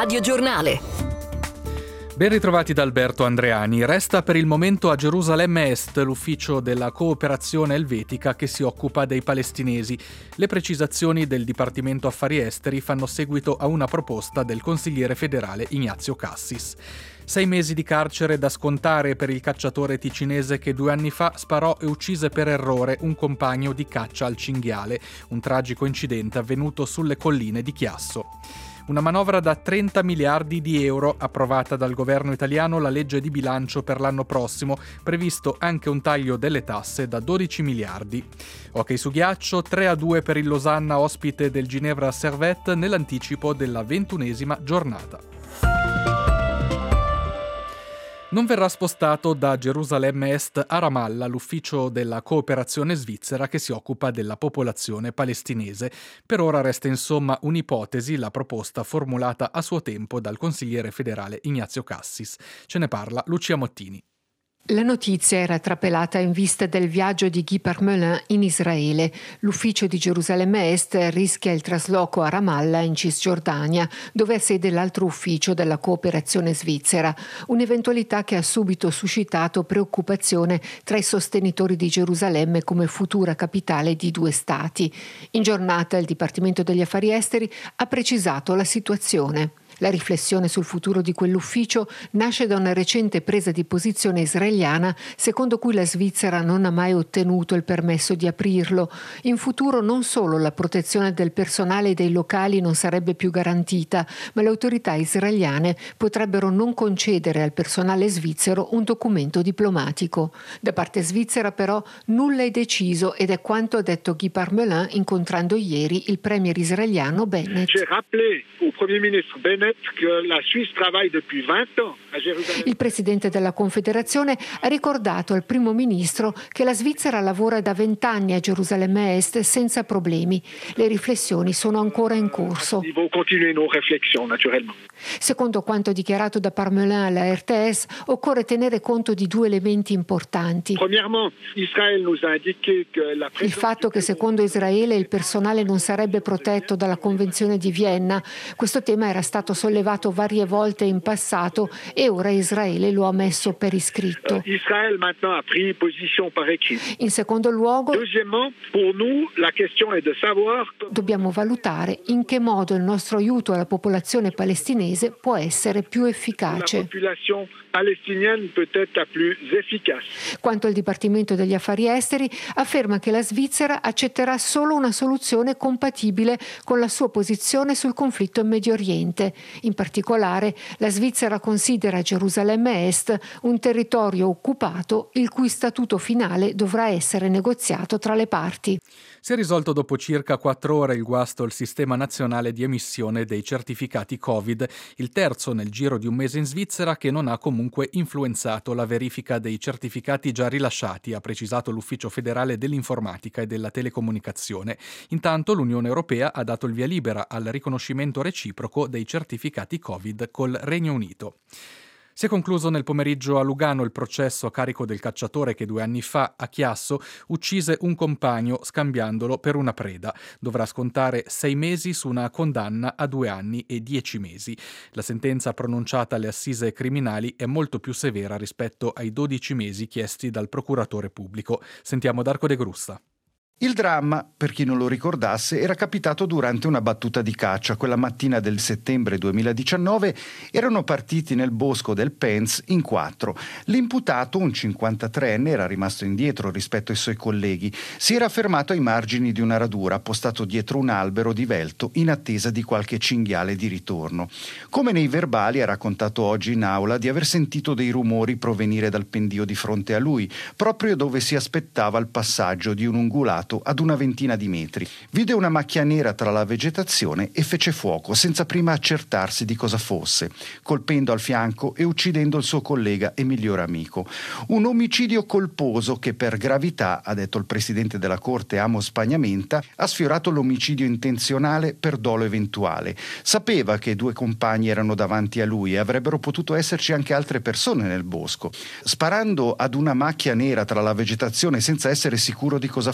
Radio Giornale. Ben ritrovati da Alberto Andreani. Resta per il momento a Gerusalemme Est l'ufficio della cooperazione elvetica che si occupa dei palestinesi. Le precisazioni del Dipartimento Affari Esteri fanno seguito a una proposta del consigliere federale Ignazio Cassis. 6 mesi di carcere da scontare per il cacciatore ticinese che 2 anni fa sparò e uccise per errore un compagno di caccia al cinghiale, un tragico incidente avvenuto sulle colline di Chiasso. Una manovra da 30 miliardi di euro approvata dal governo italiano, la legge di bilancio per l'anno prossimo, previsto anche un taglio delle tasse da 12 miliardi. Hockey su ghiaccio, 3-2 per il Losanna ospite del Ginevra Servette nell'anticipo della 21esima giornata. Non verrà spostato da Gerusalemme Est a Ramallah l'ufficio della cooperazione svizzera che si occupa della popolazione palestinese. Per ora resta insomma un'ipotesi, la proposta formulata a suo tempo dal consigliere federale Ignazio Cassis. Ce ne parla Lucia Mottini. La notizia era trapelata in vista del viaggio di Guy Parmelin in Israele. L'ufficio di Gerusalemme Est rischia il trasloco a Ramallah in Cisgiordania, dove ha sede l'altro ufficio della cooperazione svizzera. Un'eventualità che ha subito suscitato preoccupazione tra i sostenitori di Gerusalemme come futura capitale di 2 stati. In giornata il Dipartimento degli Affari Esteri ha precisato la situazione. La riflessione sul futuro di quell'ufficio nasce da una recente presa di posizione israeliana secondo cui la Svizzera non ha mai ottenuto il permesso di aprirlo. In futuro non solo la protezione del personale e dei locali non sarebbe più garantita, ma le autorità israeliane potrebbero non concedere al personale svizzero un documento diplomatico. Da parte svizzera però nulla è deciso ed è quanto ha detto Guy Parmelin incontrando ieri il premier israeliano Bennett. Il presidente della Confederazione ha ricordato al primo ministro che la Svizzera lavora da 20 anni a Gerusalemme Est senza problemi. Le riflessioni sono ancora in corso. Secondo quanto dichiarato da Parmelin alla RTS, occorre tenere conto di 2 elementi importanti. Il fatto che secondo Israele il personale non sarebbe protetto dalla Convenzione di Vienna. Questo tema era stato sollevato varie volte in passato e ora Israele lo ha messo per iscritto. In secondo luogo, dobbiamo valutare in che modo il nostro aiuto alla popolazione palestinese può essere più efficace. Quanto al Dipartimento degli Affari Esteri, afferma che la Svizzera accetterà solo una soluzione compatibile con la sua posizione sul conflitto in Medio Oriente. In particolare, la Svizzera considera Gerusalemme Est un territorio occupato il cui statuto finale dovrà essere negoziato tra le parti. Si è risolto dopo circa 4 ore il guasto al sistema nazionale di emissione dei certificati Covid, il terzo nel giro di un mese in Svizzera che non ha comunque influenzato la verifica dei certificati già rilasciati, ha precisato l'Ufficio federale dell'informatica e della telecomunicazione. Intanto l'Unione Europea ha dato il via libera al riconoscimento reciproco dei certificati Covid col Regno Unito. Si è concluso nel pomeriggio a Lugano il processo a carico del cacciatore che 2 anni fa a Chiasso uccise un compagno scambiandolo per una preda. Dovrà scontare 6 mesi su una condanna a 2 anni e 10 mesi. La sentenza pronunciata alle assise criminali è molto più severa rispetto ai 12 mesi chiesti dal procuratore pubblico. Sentiamo Darko De Grussa. Il dramma, per chi non lo ricordasse, era capitato durante una battuta di caccia. Quella mattina del settembre 2019 erano partiti nel bosco del Pens in 4. L'imputato, un 53enne, era rimasto indietro rispetto ai suoi colleghi. Si era fermato ai margini di una radura, appostato dietro un albero divelto, in attesa di qualche cinghiale di ritorno. Come nei verbali ha raccontato oggi in aula di aver sentito dei rumori provenire dal pendio di fronte a lui, proprio dove si aspettava il passaggio di un ungulato ad una ventina di metri. Vide una macchia nera tra la vegetazione e fece fuoco, senza prima accertarsi di cosa fosse, colpendo al fianco e uccidendo il suo collega e migliore amico. Un omicidio colposo che per gravità, ha detto il presidente della Corte Amos Pagnamenta, ha sfiorato l'omicidio intenzionale per dolo eventuale. Sapeva che 2 compagni erano davanti a lui e avrebbero potuto esserci anche altre persone nel bosco. Sparando ad una macchia nera tra la vegetazione senza essere sicuro di cosa fosse,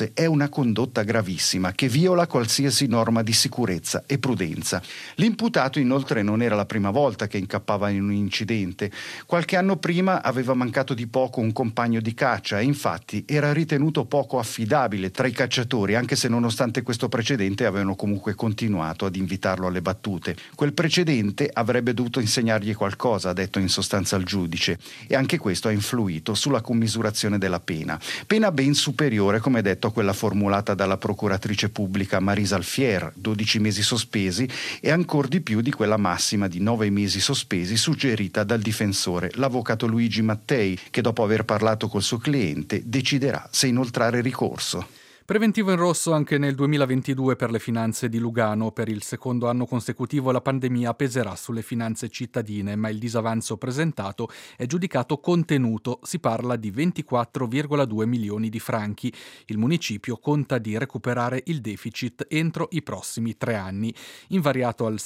battute è una condotta gravissima che viola qualsiasi norma di sicurezza e prudenza. L'imputato inoltre non era la prima volta che incappava in un incidente. Qualche anno prima aveva mancato di poco un compagno di caccia e infatti era ritenuto poco affidabile tra i cacciatori, anche se nonostante questo precedente avevano comunque continuato ad invitarlo alle battute. Quel precedente avrebbe dovuto insegnargli qualcosa, ha detto in sostanza il giudice, e anche questo ha influito sulla commisurazione della pena ben superiore, come detto, a quella formulata dalla procuratrice pubblica Marisa Alfier, 12 mesi sospesi, e ancor di più di quella massima di 9 mesi sospesi suggerita dal difensore, l'avvocato Luigi Mattei, che dopo aver parlato col suo cliente deciderà se inoltrare ricorso. Preventivo in rosso anche nel 2022 per le finanze di Lugano. Per il secondo anno consecutivo la pandemia peserà sulle finanze cittadine, ma il disavanzo presentato è giudicato contenuto. Si parla di 24,2 milioni di franchi. Il municipio conta di recuperare il deficit entro i prossimi 3 anni, invariato al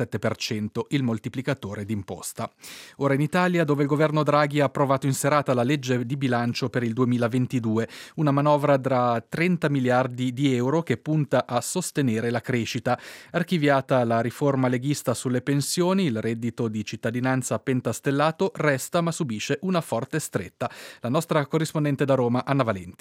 77% il moltiplicatore d'imposta. Ora in Italia, dove il governo Draghi ha approvato in serata la legge di bilancio per il 2022, una manovra da 30 miliardi di euro che punta a sostenere la crescita. Archiviata la riforma leghista sulle pensioni, il reddito di cittadinanza pentastellato resta ma subisce una forte stretta. La nostra corrispondente da Roma, Anna Valenti.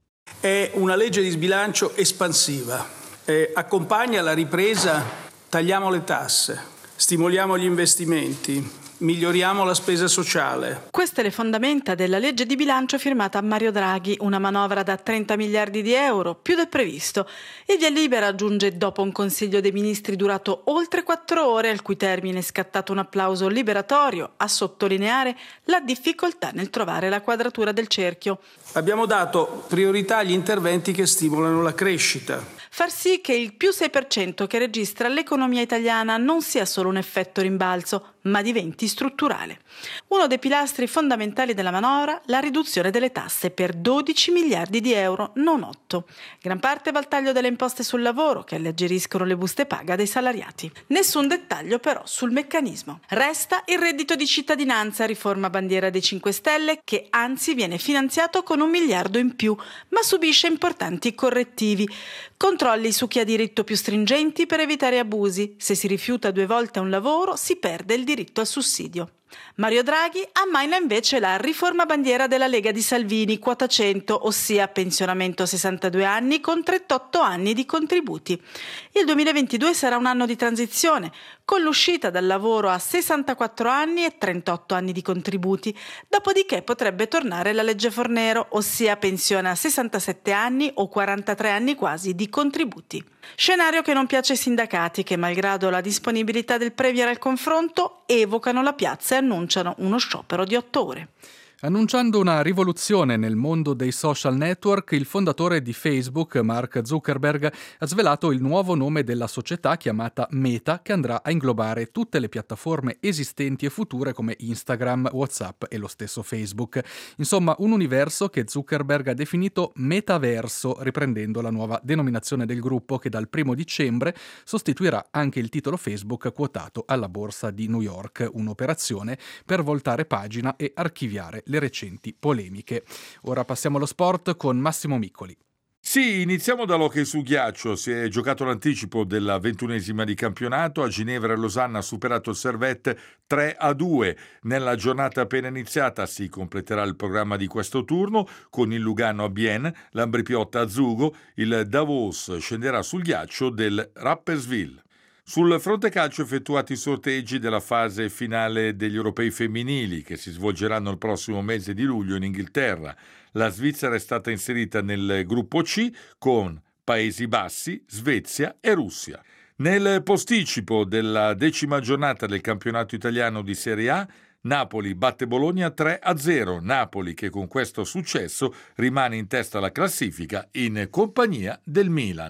È una legge di sbilancio espansiva. Accompagna la ripresa, tagliamo le tasse, stimoliamo gli investimenti, miglioriamo la spesa sociale. Queste le fondamenta della legge di bilancio firmata a Mario Draghi, una manovra da 30 miliardi di euro, più del previsto. Il via libera giunge dopo un Consiglio dei Ministri durato oltre 4 ore, al cui termine è scattato un applauso liberatorio, a sottolineare la difficoltà nel trovare la quadratura del cerchio. Abbiamo dato priorità agli interventi che stimolano la crescita. Far sì che il più 6% che registra l'economia italiana non sia solo un effetto rimbalzo, ma diventi strutturale. Uno dei pilastri fondamentali della manovra, la riduzione delle tasse per 12 miliardi di euro, non 8. Gran parte va al taglio delle imposte sul lavoro, che alleggeriscono le buste paga dei salariati. Nessun dettaglio però sul meccanismo. Resta il reddito di cittadinanza, riforma bandiera dei 5 Stelle, che anzi viene finanziato con 1 miliardo in più, ma subisce importanti correttivi. Controlli su chi ha diritto più stringenti per evitare abusi. Se si rifiuta 2 volte un lavoro, si perde il diritto al sussidio. Mario Draghi ammaina invece la riforma bandiera della Lega di Salvini, quota 100, ossia pensionamento a 62 anni con 38 anni di contributi. Il 2022 sarà un anno di transizione, con l'uscita dal lavoro a 64 anni e 38 anni di contributi, dopodiché potrebbe tornare la legge Fornero, ossia pensione a 67 anni o 43 anni quasi di contributi. Scenario che non piace ai sindacati che, malgrado la disponibilità del Premier al confronto, evocano la piazza e annunciano uno sciopero di 8 ore. Annunciando una rivoluzione nel mondo dei social network, il fondatore di Facebook, Mark Zuckerberg, ha svelato il nuovo nome della società chiamata Meta, che andrà a inglobare tutte le piattaforme esistenti e future come Instagram, WhatsApp e lo stesso Facebook. Insomma, un universo che Zuckerberg ha definito metaverso, riprendendo la nuova denominazione del gruppo che dal 1 dicembre sostituirà anche il titolo Facebook quotato alla borsa di New York, un'operazione per voltare pagina e archiviare le recenti polemiche. Ora passiamo allo sport con Massimo Miccoli. Sì, iniziamo dall'hockey su ghiaccio. Si è giocato l'anticipo della 21esima di campionato. A Ginevra e Losanna ha superato il Servette 3-2. Nella giornata appena iniziata si completerà il programma di questo turno con il Lugano a Bienne, l'Ambrì-Piotta a Zugo, il Davos scenderà sul ghiaccio del Rapperswil. Sul fronte calcio effettuati i sorteggi della fase finale degli europei femminili che si svolgeranno il prossimo mese di luglio in Inghilterra. La Svizzera è stata inserita nel gruppo C con Paesi Bassi, Svezia e Russia. Nel posticipo della 10ª giornata del campionato italiano di Serie A, Napoli batte Bologna 3-0. Napoli che con questo successo rimane in testa alla classifica in compagnia del Milan.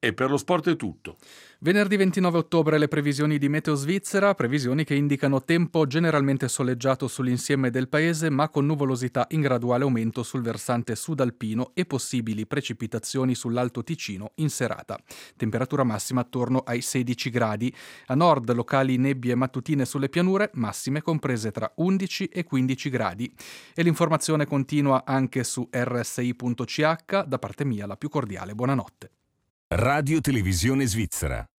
E per lo sport è tutto. Venerdì 29 ottobre le previsioni di Meteo Svizzera, previsioni che indicano tempo generalmente soleggiato sull'insieme del paese, ma con nuvolosità in graduale aumento sul versante sudalpino e possibili precipitazioni sull'Alto Ticino in serata. Temperatura massima attorno ai 16 gradi. A nord locali nebbie mattutine sulle pianure, massime comprese tra 11 e 15 gradi. E l'informazione continua anche su rsi.ch. Da parte mia la più cordiale buonanotte. Radio Televisione Svizzera.